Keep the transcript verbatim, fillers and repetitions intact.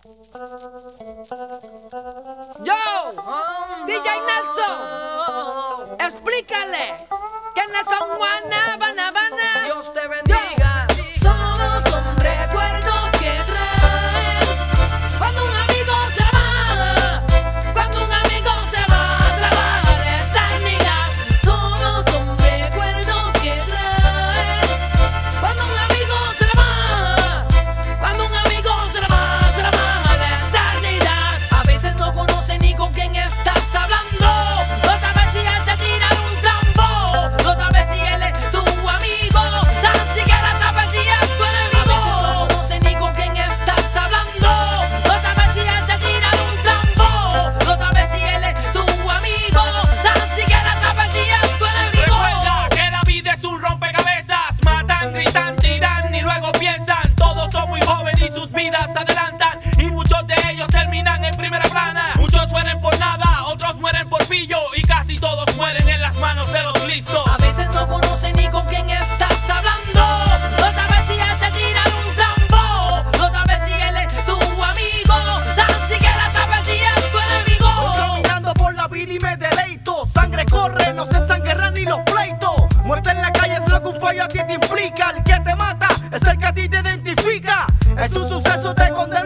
Yo, D J Nelson, explícale quiénes son Juana, Habana, Habana. Dios te bendiga. Solo son recuerdos que traen Cuando un amigo se va, cuando un amigo se va, se va a la eternidad. Solo son recuerdos que traen Cuando un amigo se va, cuando un amigo se va, se va a la eternidad. A veces no conoce ni con quién estás hablando. No sabes si él te tira un trampo, no sabes si él es tu amigo, tan siquiera sabes si es tu A veces no enemigo. conoce ni con quién estás hablando. No sabes si él te tira un trampo, no sabes si él es tu amigo, tan siquiera sabes si es tu enemigo. Recuerda que la vida es un rompecabezas. Matan, gritan, tiran y luego piensan. Todos son muy jóvenes y sus vidas se adelantan. Y muchos de ellos terminan en primera plana. Muchos mueren por nada, otros mueren por pillo. Y casi todos mueren en las manos de los listos. A veces no conoce ni con quién estás hablando. No sabes si él te tira un trampo, no sabes si él es tu amigo, tan siquiera sabes si es tu Voy enemigo. caminando por la vida y me deleito. Sangre corre, no cesan guerras ni los pleitos. Muerte en la calle es lo que un fallo a ti te implica. El que te mata es el que a ti te identifica. Es un suceso de condena.